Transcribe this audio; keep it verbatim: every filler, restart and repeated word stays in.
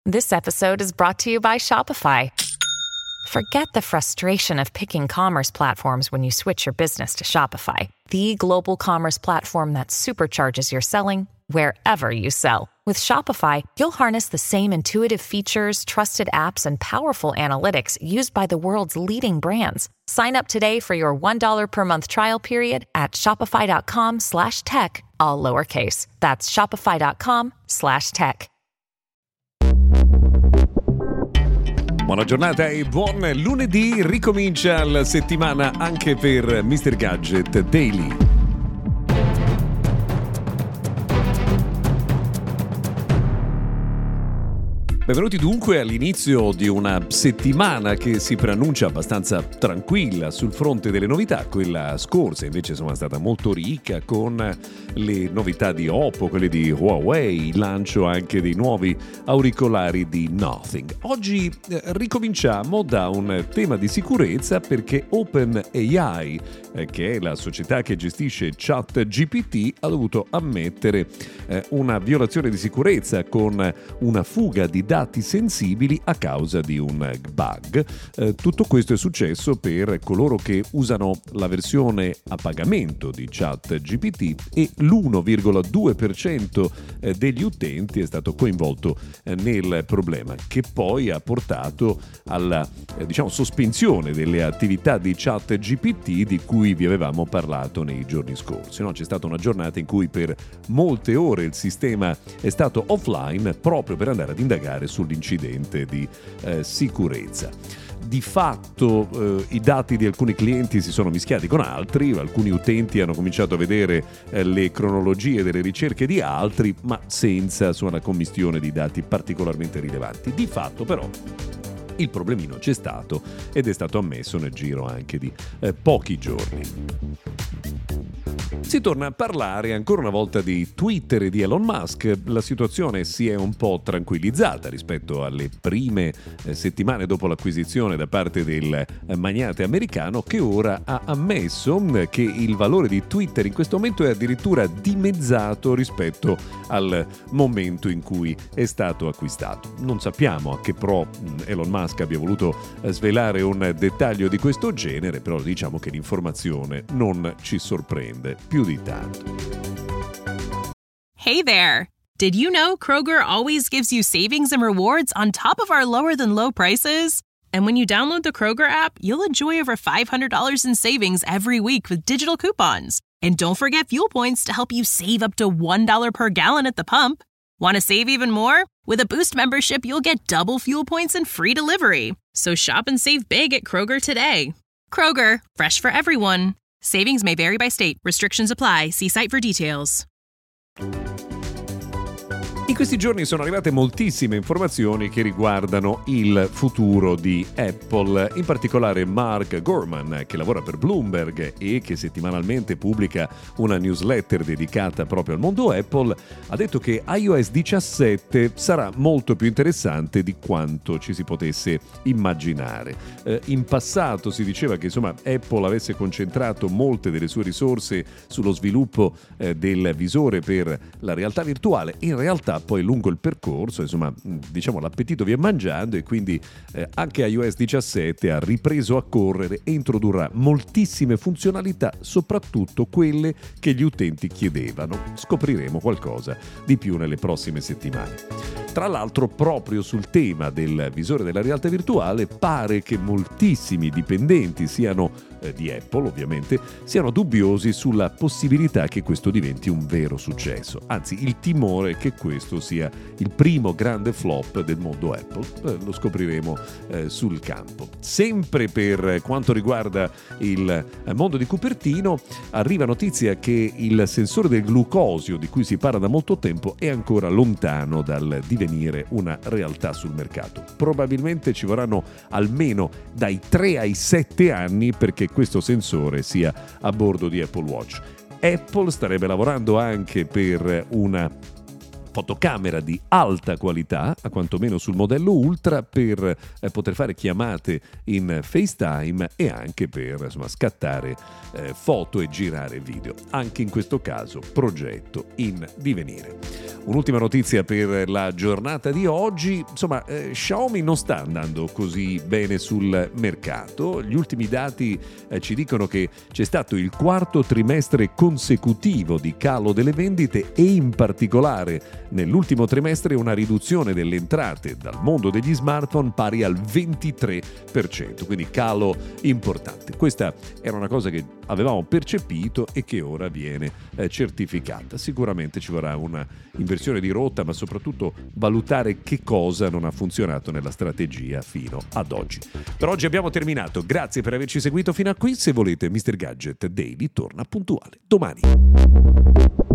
This episode is brought to you by Shopify. Forget the frustration of picking commerce platforms when you switch your business to Shopify, the global commerce platform that supercharges your selling wherever you sell. With Shopify, you'll harness the same intuitive features, trusted apps, and powerful analytics used by the world's leading brands. Sign up today for your one dollar per month trial period at shopify.com slash tech, all lowercase. That's shopify.com slash tech. Buona giornata e buon lunedì, ricomincia la settimana anche per mister Gadget Daily. Benvenuti dunque all'inizio di una settimana che si preannuncia abbastanza tranquilla sul fronte delle novità. Quella scorsa invece insomma, è stata molto ricca con le novità di Oppo, quelle di Huawei, il lancio anche dei nuovi auricolari di Nothing. Oggi eh, ricominciamo da un tema di sicurezza perché OpenAI, eh, che è la società che gestisce ChatGPT, ha dovuto ammettere eh, una violazione di sicurezza con una fuga di dati dati sensibili a causa di un bug. Eh, tutto questo è successo per coloro che usano la versione a pagamento di ChatGPT e l'uno virgola due per cento degli utenti è stato coinvolto eh, nel problema, che poi ha portato alla eh, diciamo sospensione delle attività di ChatGPT di cui vi avevamo parlato nei giorni scorsi. No? C'è stata una giornata in cui per molte ore il sistema è stato offline proprio per andare ad indagare sull'incidente di eh, sicurezza. Di fatto eh, i dati di alcuni clienti si sono mischiati con altri, alcuni utenti hanno cominciato a vedere eh, le cronologie delle ricerche di altri, ma senza insomma, una commistione di dati particolarmente rilevanti. Di fatto però il problemino c'è stato ed è stato ammesso nel giro anche di eh, pochi giorni. Si torna a parlare ancora una volta di Twitter e di Elon Musk. La situazione si è un po' tranquillizzata rispetto alle prime eh, settimane dopo l'acquisizione da parte del eh, magnate americano, che ora ha ammesso eh, che il valore di Twitter in questo momento è addirittura dimezzato rispetto al momento in cui è stato acquistato. Non sappiamo a che pro Elon Musk abbia voluto eh, svelare un dettaglio di questo genere, però diciamo che l'informazione non ci sorprende più di tanto. Hey there! Did you know Kroger always gives you savings and rewards on top of our lower than low prices? And when you download the Kroger app, you'll enjoy over five hundred dollars in savings every week with digital coupons. And don't forget fuel points to help you save up to one dollar per gallon at the pump. Want to save even more? With a Boost membership, you'll get double fuel points and free delivery. So shop and save big at Kroger today. Kroger, fresh for everyone. Savings may vary by state. Restrictions apply. See site for details. In questi giorni sono arrivate moltissime informazioni che riguardano il futuro di Apple, in particolare Mark Gurman, che lavora per Bloomberg e che settimanalmente pubblica una newsletter dedicata proprio al mondo Apple, ha detto che iOS diciassette sarà molto più interessante di quanto ci si potesse immaginare. Eh, in passato si diceva che insomma Apple avesse concentrato molte delle sue risorse sullo sviluppo eh, del visore per la realtà virtuale. In realtà poi lungo il percorso insomma diciamo l'appetito via mangiando e quindi eh, anche iOS diciassette ha ripreso a correre e introdurrà moltissime funzionalità, soprattutto quelle che gli utenti chiedevano. Scopriremo qualcosa di più nelle prossime settimane. Tra l'altro proprio sul tema del visore della realtà virtuale pare che moltissimi dipendenti siano eh, di Apple ovviamente siano dubbiosi sulla possibilità che questo diventi un vero successo, anzi il timore è che questo sia il primo grande flop del mondo Apple. Eh, lo scopriremo eh, sul campo. Sempre per quanto riguarda il eh, mondo di Cupertino arriva notizia che il sensore del glucosio di cui si parla da molto tempo è ancora lontano dal divenire una realtà sul mercato. Probabilmente ci vorranno almeno dai tre ai sette anni perché questo sensore sia a bordo di Apple Watch. Apple starebbe lavorando anche per una fotocamera di alta qualità, a quantomeno sul modello Ultra, per eh, poter fare chiamate in FaceTime e anche per insomma, scattare eh, foto e girare video. Anche in questo caso progetto in divenire. Un'ultima notizia per la giornata di oggi, insomma eh, Xiaomi non sta andando così bene sul mercato. Gli ultimi dati eh, ci dicono che c'è stato il quarto trimestre consecutivo di calo delle vendite e in particolare nell'ultimo trimestre una riduzione delle entrate dal mondo degli smartphone pari al ventitré per cento, quindi calo importante. Questa era una cosa che avevamo percepito e che ora viene eh, certificata. Sicuramente ci vorrà una inversione di rotta, ma soprattutto valutare che cosa non ha funzionato nella strategia fino ad oggi. Per oggi abbiamo terminato. Grazie per averci seguito fino a qui. Se volete, mister Gadget Daily torna puntuale domani.